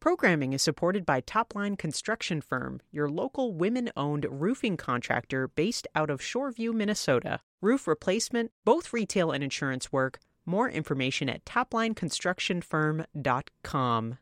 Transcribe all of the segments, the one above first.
Programming is supported by Topline Construction Firm, your local women-owned roofing contractor based out of Shoreview, Minnesota. Roof replacement, both retail and insurance work. More information at toplineconstructionfirm.com.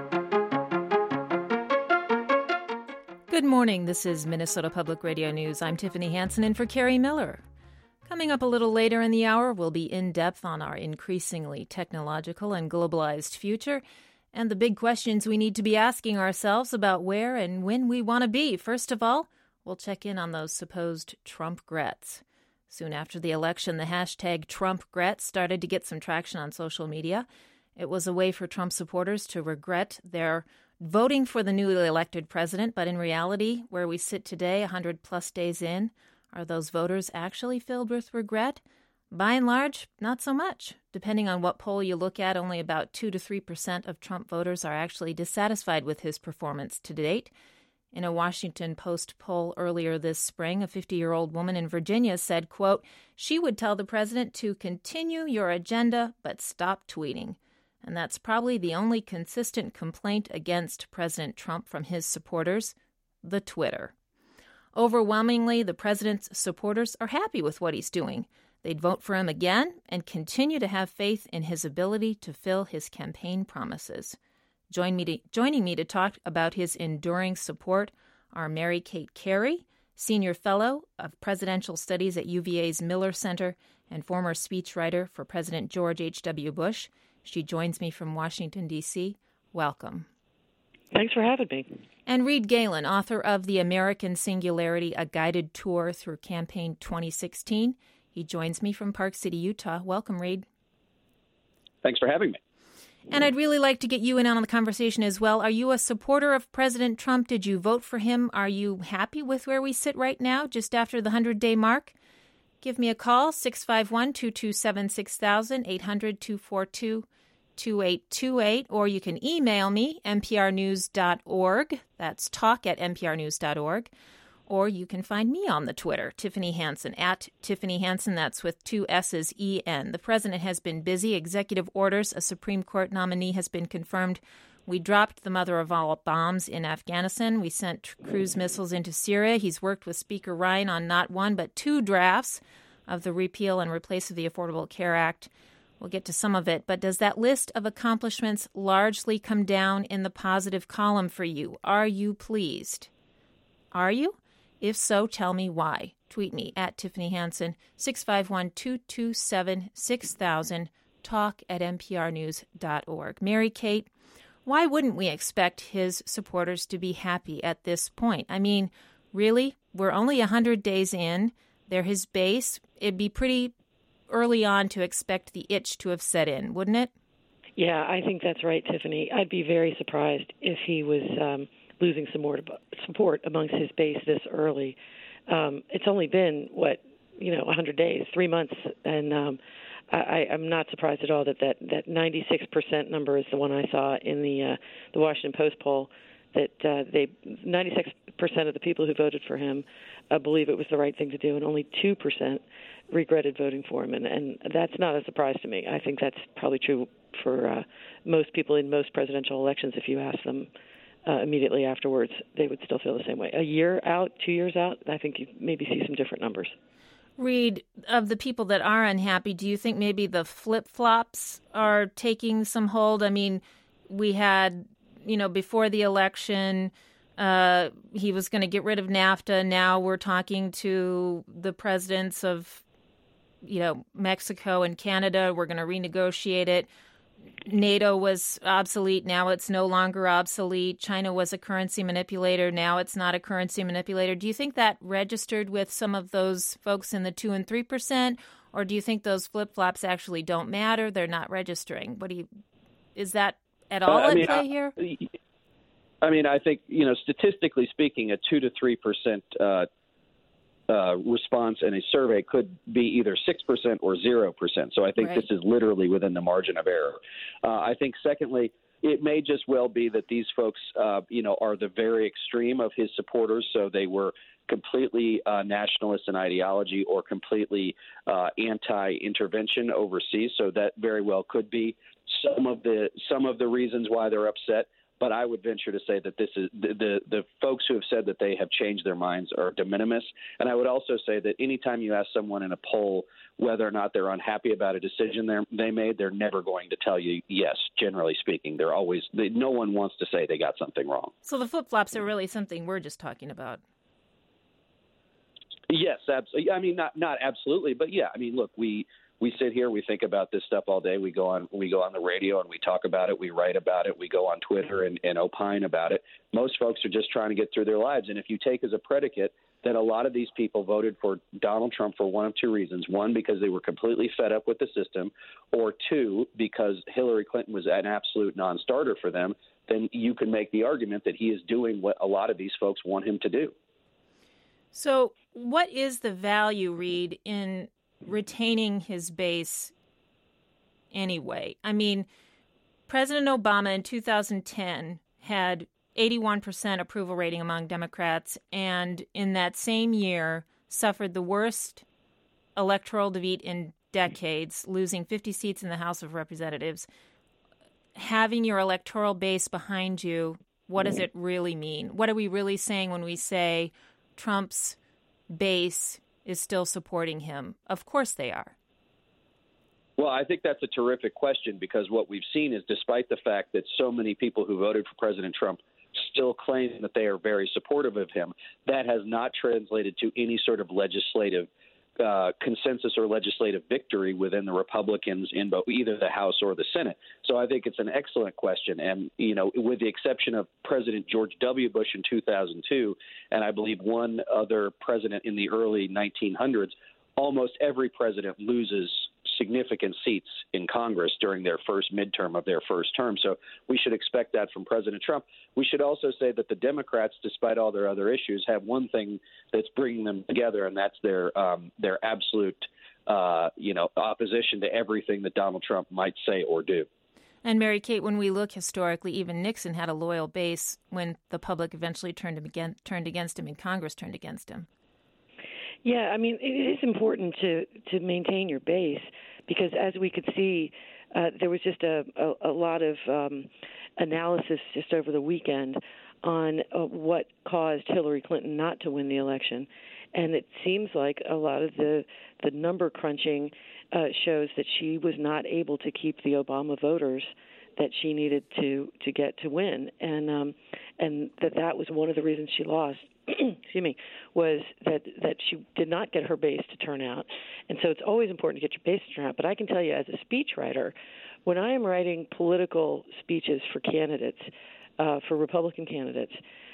Good morning. This is Minnesota Public Radio News. I'm Tiffany Hansen in for Carrie Miller. Coming up a little later in the hour, we'll be in-depth on our increasingly technological and globalized future and the big questions we need to be asking ourselves about where and when we want to be. First of all, we'll check in on those supposed Trump-grets. Soon after the election, the hashtag Trump-gret started to get some traction on social media. It was a way for Trump supporters to regret their voting for the newly elected president, but in reality, where we sit today, 100-plus days in, are those voters actually filled with regret? By and large, not so much. Depending on what poll you look at, only about 2 to 3% of Trump voters are actually dissatisfied with his performance to date. In a Washington Post poll earlier this spring, a 50-year-old woman in Virginia said, quote, she would tell the president to continue your agenda, but stop tweeting. And that's probably the only consistent complaint against President Trump from his supporters, the Twitter. Overwhelmingly, the president's supporters are happy with what he's doing. They'd vote for him again and continue to have faith in his ability to fill his campaign promises. Joining me to talk about his enduring support are Mary Kate Carey, Senior Fellow of Presidential Studies at UVA's Miller Center and former speechwriter for President George H.W. Bush. She joins me from Washington, D.C. Welcome. Thanks for having me. And Reed Galen, author of The American Singularity, A Guided Tour Through Campaign 2016. He joins me from Park City, Utah. Welcome, Reed. Thanks for having me. And I'd really like to get you in on the conversation as well. Are you a supporter of President Trump? Did you vote for him? Are you happy with where we sit right now, just after the 100-day mark? Give me a call, 651-227-6000, 800-242-2828, or you can email me, nprnews.org. That's talk@nprnews.org. Or you can find me on the Twitter, Tiffany Hansen, at Tiffany Hansen. That's with 2 S's, E-N. The president has been busy. Executive orders. A Supreme Court nominee has been confirmed. We dropped the mother of all bombs in Afghanistan. We sent cruise missiles into Syria. He's worked with Speaker Ryan on not one but 2 drafts of the repeal and replace of the Affordable Care Act. We'll get to some of it. But does that list of accomplishments largely come down in the positive column for you? Are you pleased? Are you? If so, tell me why. Tweet me at Tiffany Hansen, 651-227-6000, talk@nprnews.org. Mary Kate, why wouldn't we expect his supporters to be happy at this point? I mean, really? We're only 100 days in. They're his base. It'd be pretty early on to expect the itch to have set in, wouldn't it? Yeah, I think that's right, Tiffany. I'd be very surprised if he was losing some more support amongst his base this early. It's only been, 100 days, 3 months, and I'm not surprised at all that 96% number is the one I saw in the Washington Post poll, that 96% of the people who voted for him believe it was the right thing to do, and only 2% regretted voting for him, and that's not a surprise to me. I think that's probably true for most people in most presidential elections. If you ask them immediately afterwards, they would still feel the same way. A year out, 2 years out, I think you maybe see some different numbers. Reed, of the people that are unhappy, do you think maybe the flip-flops are taking some hold? I mean, we had, before the election, he was going to get rid of NAFTA. Now we're talking to the presidents of, Mexico and Canada. We're going to renegotiate it. NATO was obsolete. Now it's no longer obsolete. China was a currency manipulator. Now it's not a currency manipulator. Do you think that registered with some of those folks in the 2 and 3%? Or do you think those flip-flops actually don't matter? They're not registering. Is that at all at play here? I think, statistically speaking, a 2 to 3% response in a survey could be either 6% or 0%. So I think This is literally within the margin of error. I think, secondly, it may just well be that these folks, are the very extreme of his supporters. So they were completely nationalist in ideology or completely anti-intervention overseas. So that very well could be some of the reasons why they're upset. but I would venture to say that this is the folks who have said that they have changed their minds are de minimis. And I would also say that anytime you ask someone in a poll whether or not they're unhappy about a decision they made, they're never going to tell you yes. Generally speaking, no one wants to say they got something wrong. So the flip-flops are really something we're just talking about. Yes, absolutely. I mean, not absolutely, but yeah. I mean, look, we sit here, we think about this stuff all day. We go on the radio and we talk about it. We write about it. We go on Twitter and opine about it. Most folks are just trying to get through their lives. And if you take as a predicate that a lot of these people voted for Donald Trump for one of two reasons: one, because they were completely fed up with the system, or two, because Hillary Clinton was an absolute non-starter for them, then you can make the argument that he is doing what a lot of these folks want him to do. So what is the value, Reed, in retaining his base anyway? I mean, President Obama in 2010 had 81% approval rating among Democrats, and in that same year suffered the worst electoral defeat in decades, losing 50 seats in the House of Representatives. Having your electoral base behind you, what does it really mean? What are we really saying when we say Trump's base is still supporting him? Of course they are. Well, I think that's a terrific question, because what we've seen is, despite the fact that so many people who voted for President Trump still claim that they are very supportive of him, that has not translated to any sort of legislative consensus or legislative victory within the Republicans in either the House or the Senate. So I think it's an excellent question. And, with the exception of President George W. Bush in 2002, and I believe one other president in the early 1900s, almost every president loses significant seats in Congress during their first midterm of their first term. So we should expect that from President Trump. We should also say that the Democrats, despite all their other issues, have one thing that's bringing them together, and that's their absolute, opposition to everything that Donald Trump might say or do. And Mary Kate, when we look historically, even Nixon had a loyal base when the public eventually turned against him and Congress turned against him. Yeah, I mean, it is important to maintain your base, because as we could see, there was just a lot of analysis just over the weekend on what caused Hillary Clinton not to win the election. And it seems like a lot of the number crunching shows that she was not able to keep the Obama voters that she needed to get to win, and that was one of the reasons she lost. Excuse me, was that she did not get her base to turn out. And so it's always important to get your base to turn out. But I can tell you, as a speechwriter, when I am writing political speeches for candidates, for Republican candidates,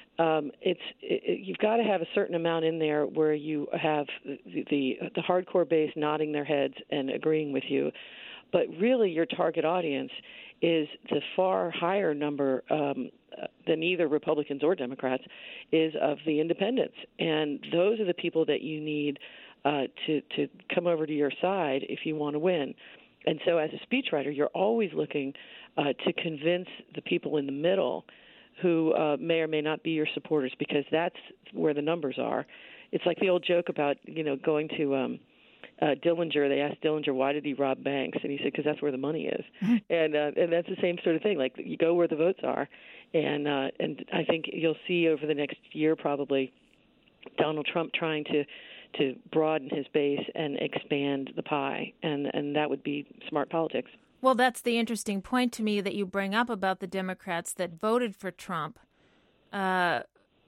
you've got to have a certain amount in there where you have the hardcore base nodding their heads and agreeing with you. But really your target audience is the far higher number than either Republicans or Democrats is of the independents. And those are the people that you need to come over to your side if you want to win. And so as a speechwriter, you're always looking to convince the people in the middle who may or may not be your supporters, because that's where the numbers are. It's like the old joke about, going to Dillinger. They asked Dillinger, why did he rob banks? And he said, because that's where the money is. And that's the same sort of thing. Like, you go where the votes are. And I think you'll see over the next year probably Donald Trump trying to broaden his base and expand the pie. And that would be smart politics. Well, that's the interesting point to me that you bring up about the Democrats that voted for Trump. So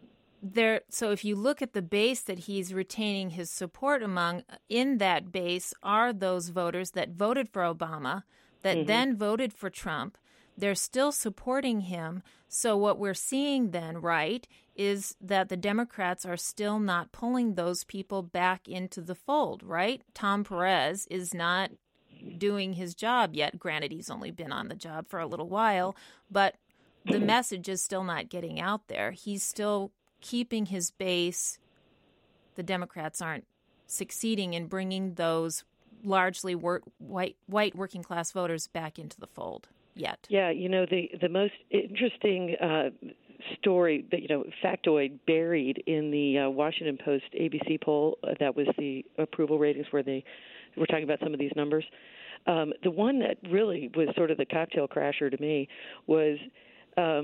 if you look at the base that he's retaining his support among, in that base are those voters that voted for Obama, that then voted for Trump. They're still supporting him. So what we're seeing then, right, is that the Democrats are still not pulling those people back into the fold, right? Tom Perez is not doing his job yet. Granted, he's only been on the job for a little while, but the message is still not getting out there. He's still keeping his base. The Democrats aren't succeeding in bringing those largely white working class voters back into the fold yet. Yeah, the most interesting story, factoid buried in the Washington Post ABC poll, that was the approval ratings where they were talking about some of these numbers. The one that really was sort of the cocktail crasher to me was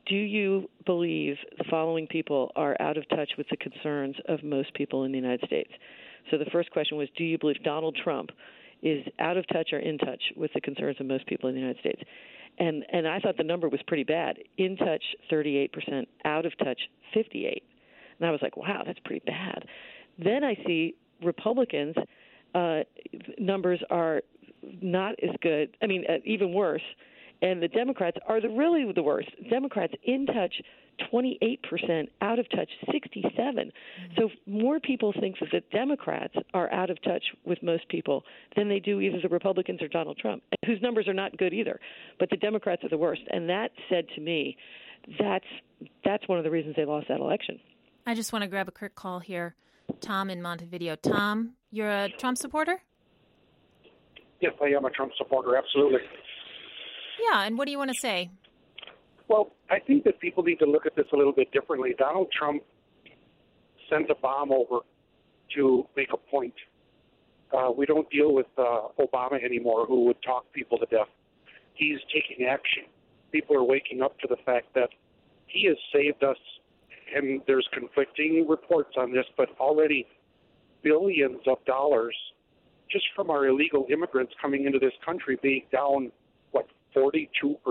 do you believe the following people are out of touch with the concerns of most people in the United States? So the first question was, do you believe Donald Trump is out of touch or in touch with the concerns of most people in the United States? And I thought the number was pretty bad. In touch, 38%. Out of touch, 58%. And I was like, wow, that's pretty bad. Then I see Republicans' numbers are not as good. I mean, even worse. And the Democrats are really the worst. Democrats in touch, 28%, out of touch, 67%. So more people think that the Democrats are out of touch with most people than they do either the Republicans or Donald Trump, whose numbers are not good either. But the Democrats are the worst. And that said to me, that's one of the reasons they lost that election. I just want to grab a quick call here. Tom in Montevideo. Tom, you're a Trump supporter? Yes, I am a Trump supporter, absolutely. Yeah, and what do you want to say? Well, I think that people need to look at this a little bit differently. Donald Trump sent a bomb over to make a point. We don't deal with Obama anymore, who would talk people to death. He's taking action. People are waking up to the fact that he has saved us, and there's conflicting reports on this, but already billions of dollars just from our illegal immigrants coming into this country being down, 42%?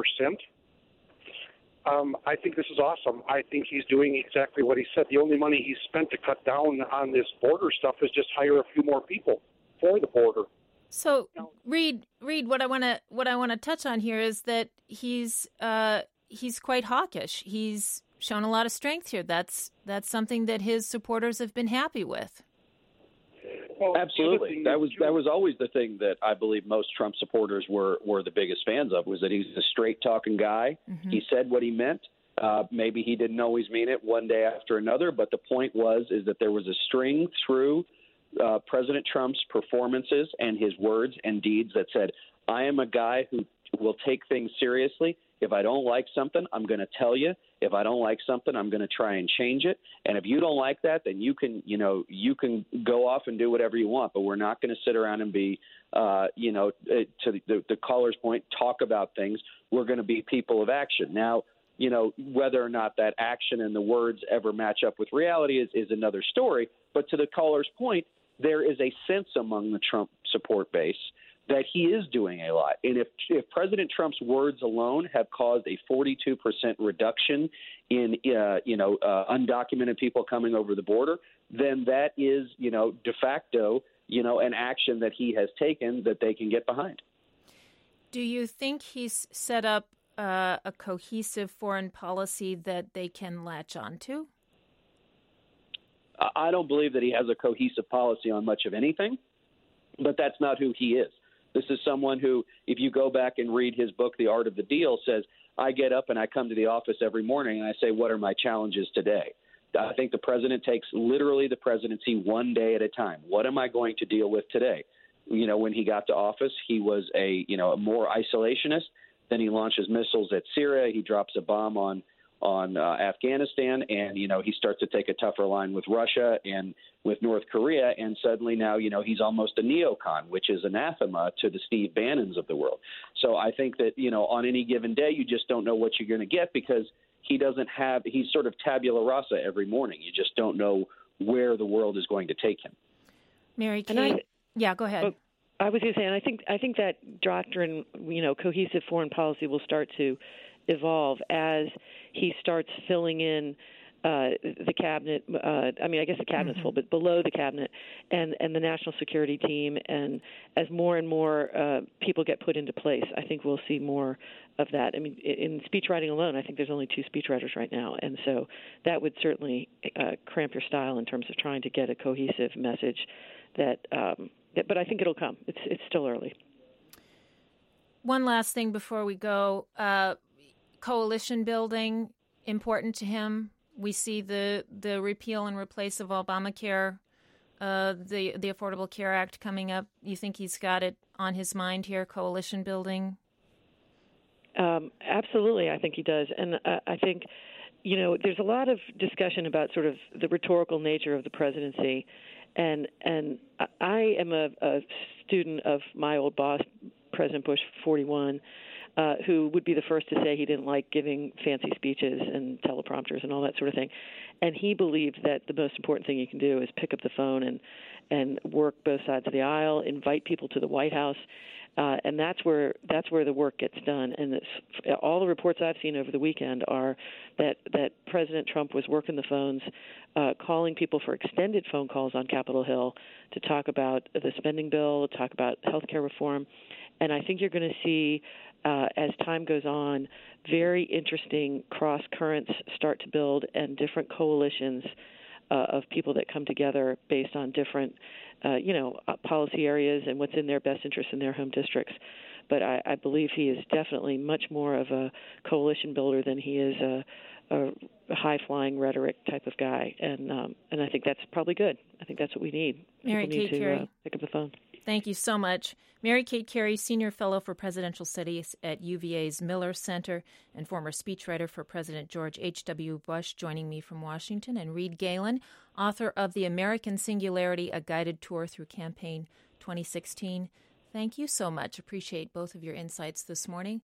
I think this is awesome. I think he's doing exactly what he said. The only money he's spent to cut down on this border stuff is just hire a few more people for the border. So, Reed, what I want to touch on here is that he's quite hawkish. He's shown a lot of strength here. That's something that his supporters have been happy with. Well, absolutely. That was always the thing that I believe most Trump supporters were the biggest fans of, was that he's a straight-talking guy. Mm-hmm. He said what he meant. Maybe he didn't always mean it one day after another, but the point is that there was a string through President Trump's performances and his words and deeds that said, I am a guy who will take things seriously. If I don't like something, I'm going to tell you. If I don't like something, I'm going to try and change it. And if you don't like that, then you can go off and do whatever you want. But we're not going to sit around and be, to the caller's point, talk about things. We're going to be people of action. Now, whether or not that action and the words ever match up with reality is another story. But to the caller's point, there is a sense among the Trump support base that he is doing a lot. And if President Trump's words alone have caused a 42% reduction in, undocumented people coming over the border, then that is, de facto, an action that he has taken that they can get behind. Do you think he's set up a cohesive foreign policy that they can latch onto? I don't believe that he has a cohesive policy on much of anything, but that's not who he is. This is someone who, if you go back and read his book, The Art of the Deal, says, I get up and I come to the office every morning and I say, what are my challenges today? I think the president takes literally the presidency one day at a time. What am I going to deal with today? When he got to office, he was a more isolationist. Then he launches missiles at Syria. He drops a bomb on Afghanistan, and he starts to take a tougher line with Russia and with North Korea, and suddenly now he's almost a neocon, which is anathema to the Steve Bannons of the world. So I think that on any given day you just don't know what you're going to get, because he's sort of tabula rasa every morning. You just don't know where the world is going to take him. Mary Kay, go ahead. Well, I was going to say, and I think that doctrine, cohesive foreign policy will start to evolve as he starts filling in the cabinet. I guess the cabinet's full, but below the cabinet and the national security team. And as more and more people get put into place, I think we'll see more of that. I mean, in speechwriting alone, I think there's only 2 speechwriters right now. And so that would certainly cramp your style in terms of trying to get a cohesive message but I think it'll come. It's still early. One last thing before we go. Coalition building, important to him. We see the repeal and replace of Obamacare, the Affordable Care Act coming up. You think he's got it on his mind here, coalition building? Absolutely, I think he does. And I think, there's a lot of discussion about sort of the rhetorical nature of the presidency. And I am a student of my old boss, President Bush 41. who would be the first to say he didn't like giving fancy speeches and teleprompters and all that sort of thing. And he believed that the most important thing you can do is pick up the phone and work both sides of the aisle, invite people to the White House. And that's where the work gets done. And all the reports I've seen over the weekend are that President Trump was working the phones, calling people for extended phone calls on Capitol Hill to talk about the spending bill, talk about health care reform. And I think you're going to see, as time goes on, very interesting cross currents start to build and different coalitions of people that come together based on different policy areas and what's in their best interest in their home districts. But I believe he is definitely much more of a coalition builder than he is a high-flying rhetoric type of guy. And I think that's probably good. I think that's what we need. Mary People Kate need to Carey. pick up the phone. Thank you so much. Mary Kate Carey, Senior Fellow for Presidential Studies at UVA's Miller Center and former speechwriter for President George H.W. Bush, joining me from Washington, and Reed Galen, author of The American Singularity, A Guided Tour Through Campaign 2016. Thank you so much. Appreciate both of your insights this morning.